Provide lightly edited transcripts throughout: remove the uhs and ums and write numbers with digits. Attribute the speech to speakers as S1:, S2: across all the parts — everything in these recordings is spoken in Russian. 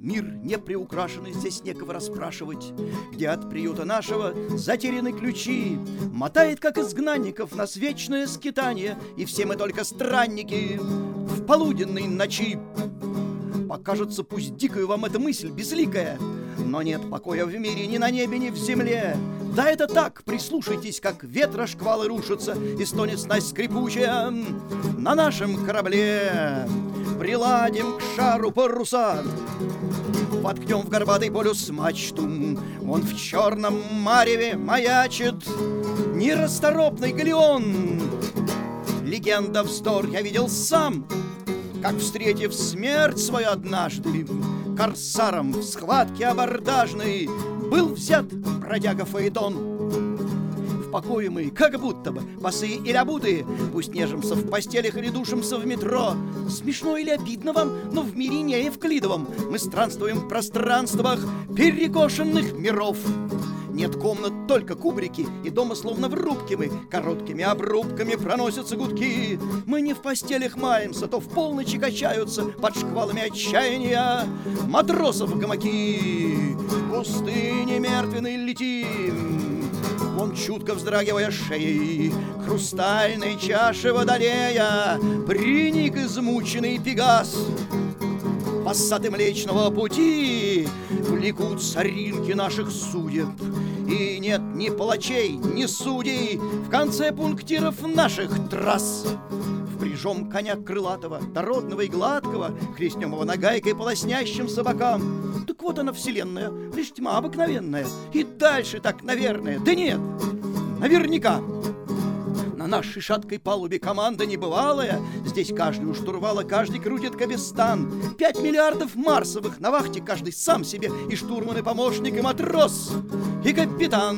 S1: мир не приукрашенный, здесь некого расспрашивать, где от приюта нашего затеряны ключи. Мотает, как изгнанников, нас вечное скитание, и все мы только странники в полуденной ночи. Покажется пусть дикою вам эта мысль безликая, но нет покоя в мире ни на небе, ни в земле. Да это так, прислушайтесь, как ветра шквалы рушатся, и стонет снасть скрипучая на нашем корабле. Приладим к шару паруса, воткнем в горбатый полюс мачту. Он в черном мареве маячит нерасторопный галеон. Легенда вздор, я видел сам, как, встретив смерть свою однажды, корсаром в схватке абордажной был взят бродяга Фаэтон. В покое мы, как будто бы босые или обутые, пусть нежимся в постелях или душимся в метро. Смешно или обидно вам, но в мире не Евклидовом мы странствуем в пространствах перекошенных миров. Нет комнат, только кубрики, и дома словно в рубке мы короткими обрубками проносятся гудки. Мы не в постелях маемся, то в полночи качаются под шквалами отчаяния матросов гамаки. В пустыне мертвенной летим, он, чутко вздрагивая шеей, к хрустальной чаше водолея приник измученный Пегас. Пассаты Млечного Пути влекут соринки наших судеб, и нет ни палачей, ни судей в конце пунктиров наших трасс. Впряжем коня крылатого, дородного и гладкого, хлестнем его нагайкой полоснящим собакам. Так вот она вселенная, лишь тьма обыкновенная, и дальше так, наверное, да нет, наверняка. На нашей шаткой палубе команда небывалая, здесь каждый у штурвала, каждый крутит кабестан. 5 миллиардов марсовых на вахте, каждый сам себе и штурман, и помощник, и матрос, и капитан.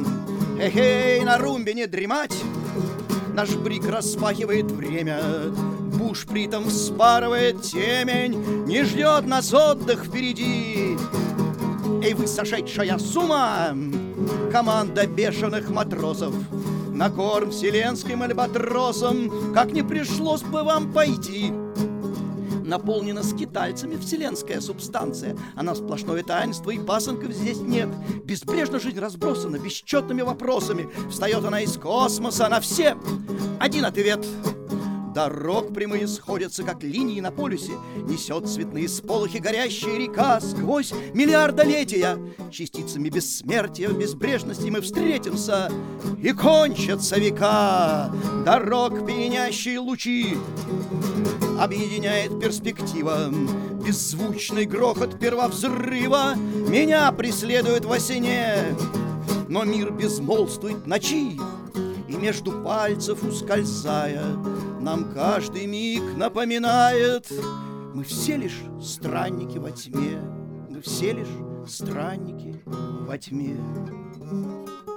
S1: Эй, на румбе не дремать, наш брик распахивает время, бушпритом вспарывает темень, не ждет нас отдых впереди. Эй, вы, сошедшая с ума, команда бешеных матросов, на корм вселенским альбатросом, как не пришлось бы вам пойти. Наполнена скитальцами вселенская субстанция, она сплошное таинство, и пасынков здесь нет. Безбрежно жизнь разбросана бесчетными вопросами. Встает она из космоса, на все один ответ. Дорог прямые сходятся, как линии на полюсе, несет цветные сполохи горящая река сквозь миллиардолетия. Частицами бессмертия в безбрежности мы встретимся, и кончатся века. Дорог пьянящие лучи объединяет перспектива, беззвучный грохот первовзрыва меня преследует во сне. Но мир безмолвствует ночи, и между пальцев ускользая, нам каждый миг напоминает: мы все лишь странники во тьме, мы все лишь странники во тьме.